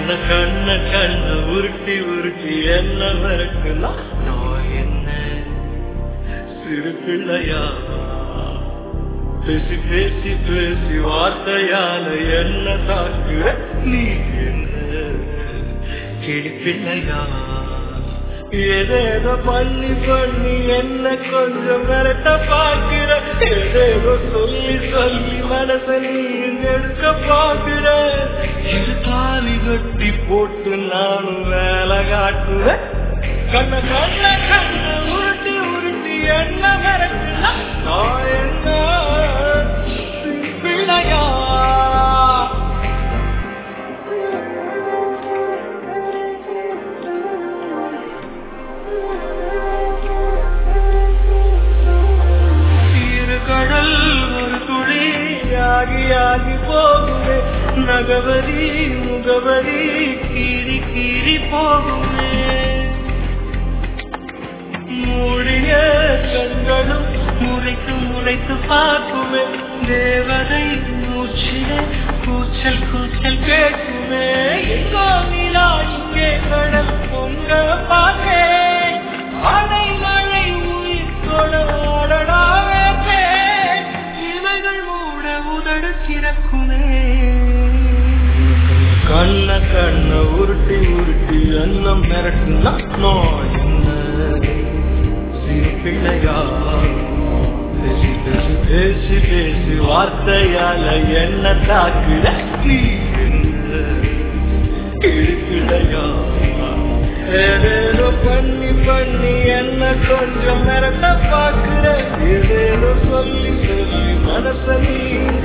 கண்ண கண்ண உருட்டி உருட்டி என்ன மறக்கலாம் நான் என்ன சிறு பிள்ளையா பேசி பேசி பேசி வார்த்தையால என்ன தாக்குற நீ என்ன கிளி பிள்ளையா ஏதேதோ பண்ணி பண்ணி என்ன கொஞ்சம் மிரட்ட பாக்குற ஏதேதோ சொல்லி சொல்லி மனச நீ எடுக்க பாக்குற இது தாலி கட்டி போட்டு நானும் வேலை காட்டுறேன் கண்ண கண்ண கண்ண உருட்டி உருட்டி என்ன மிரட்டலாம் நான் என்ன பிள்ளையா கடல் ஒரு துளி ஆகி ஆகி போகுமே நகவரி முகவரி கீறி கீறி போகுமே மூடிய கண்களும் முறைத்து முறைத்து பார்க்குமே தேவதை மூச்சிலே கூச்சல் கூச்சல் கேட்குமே எங்கோ நிலா இங்கே கடல் பொங்க பார்த்தேன் அலை மழை உயிர் கொடாடடாவே கண்ண கண்ண உருட்டி உருட்டி அன்னம் மிரட்டுனா நான் என்ன சிறு பிள்ளையா பேசி பேசி பேசி பேசி வார்த்தையால என்ன தாக்குற நீ என்ன கிளி பிள்ளையா ஏதேதோ பண்ணி பண்ணி என்ன கொஞ்சம் மிரட்ட பாக்குற ஏதேதோ சொல்லி சொல்லி மனச நீ